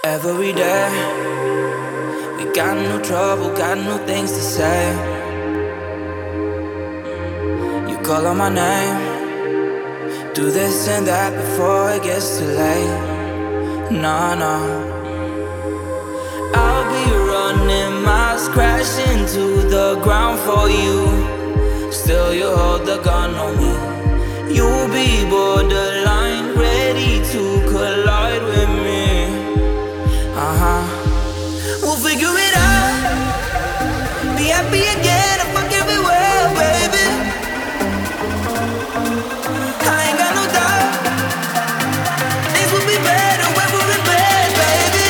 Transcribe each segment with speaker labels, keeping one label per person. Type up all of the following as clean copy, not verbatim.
Speaker 1: Every day, we got no trouble, got no things to say. You call on my name, do this and that before it gets too late. No, no, I'll be running miles, crashing to the ground for you. Still you hold the gun on me. You'll be borderline, ready to collide with me. We'll figure it out. Be happy again and fuck everywhere, baby. I ain't got no doubt. Things will be better when we're in bed, baby.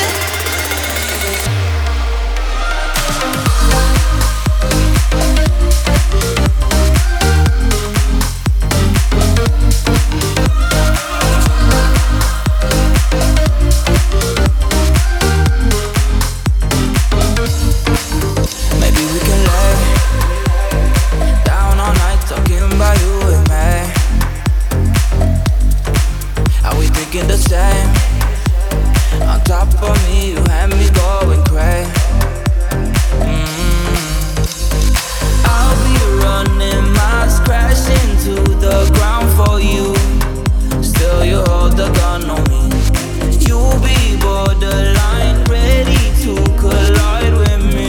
Speaker 1: Maybe we can lay down all night talking about you and me. Are we thinking the same? On top of me, you had me going crazy. I'll be running miles, crashing to the ground for you. Still you hold the gun on me. You'll be borderline, ready to collide with me.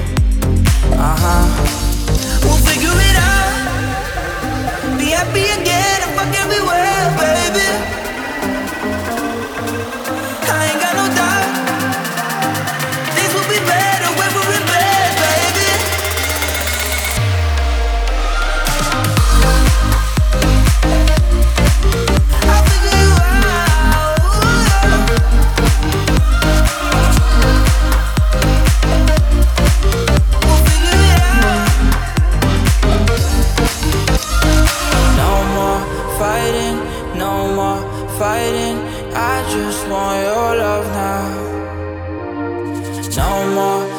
Speaker 1: We'll figure it out. Be happy again and fuck everywhere, baby. I ain't got no doubt. Things will be better when we're in bed, baby. I'll figure you out. We'll figure it out. No more fighting, no more fighting. I just want your love now. No more